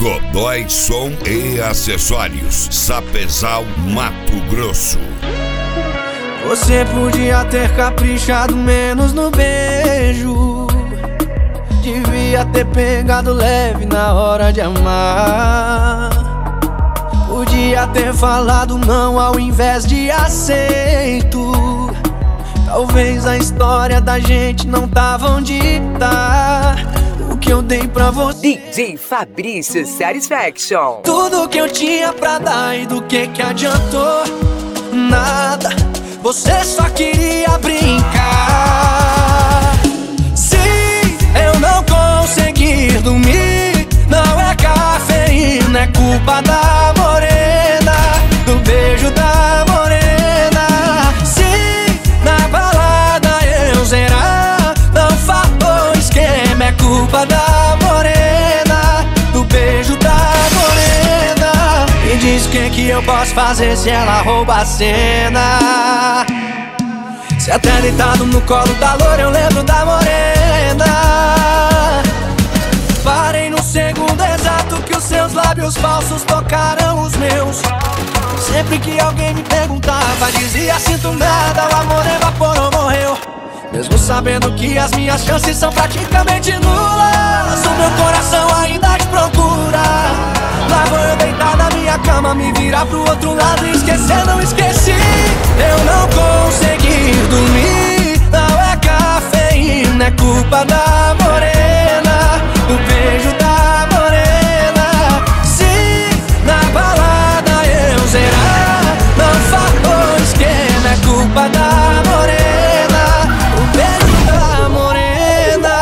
Godoy Som e Acessórios, Sapezal, Mato Grosso. Você podia ter caprichado menos no beijo, devia ter pegado leve na hora de amar. Podia ter falado não ao invés de aceito. Talvez a história da gente não tava onde tá. O que eu dei pra você, DJ Fabrício Satisfaction. tudo que eu tinha pra dar, e do que adiantou? Nada, você só queria brincar. Se eu não conseguir dormir, não é cafeína, é culpa da morena, do beijo da morena. Se na balada eu zerar, não faltou esquema, é culpa da morena, do beijo da morena. Me diz o que eu posso fazer se ela rouba a cena. Se até deitado no colo da loura eu lembro da morena. Parei no segundo exato que os seus lábios falsos tocaram os meus. Sempre que alguém me perguntava, dizia sinto nada, o amor evaporou, morreu. Mesmo sabendo que as minhas chances são praticamente nulas, o meu coração ainda te procura. Lá vou eu deitar na minha cama, me virar pro outro lado e esquecer, não esqueci. Eu não consegui dormir, não é cafeína, é culpa da morena, do beijo da morena. Se na balada eu zerar, não faltou esquema, é culpa da morena, o beijo da morena.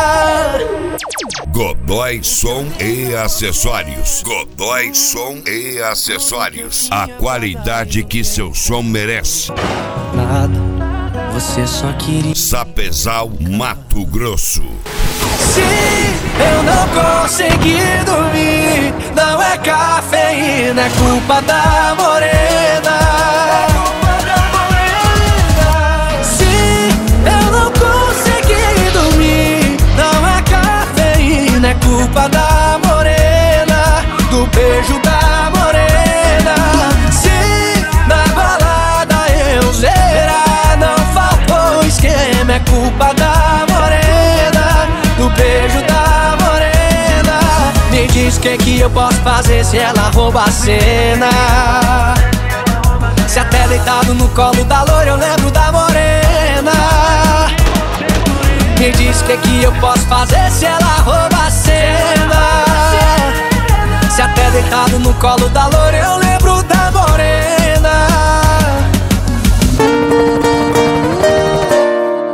Godoy Som e Acessórios. Godoy Som e Acessórios. A qualidade que seu som merece. Nada, você só queria. Sapezal, Mato Grosso. Se eu não conseguir dormir, não é cafeína, é culpa da morena. Se eu não conseguir dormir, não é cafeína, é culpa da morena, do beijo da morena. Se na balada eu zerar, não faltou esquema, é culpa da morena, do beijo da morena. Me diz o que eu posso fazer se ela rouba a cena. Se até deitado no colo da loura eu lembro da morena. Me diz o que eu posso fazer se ela rouba a cena. Se até deitado no colo da loura eu lembro da morena.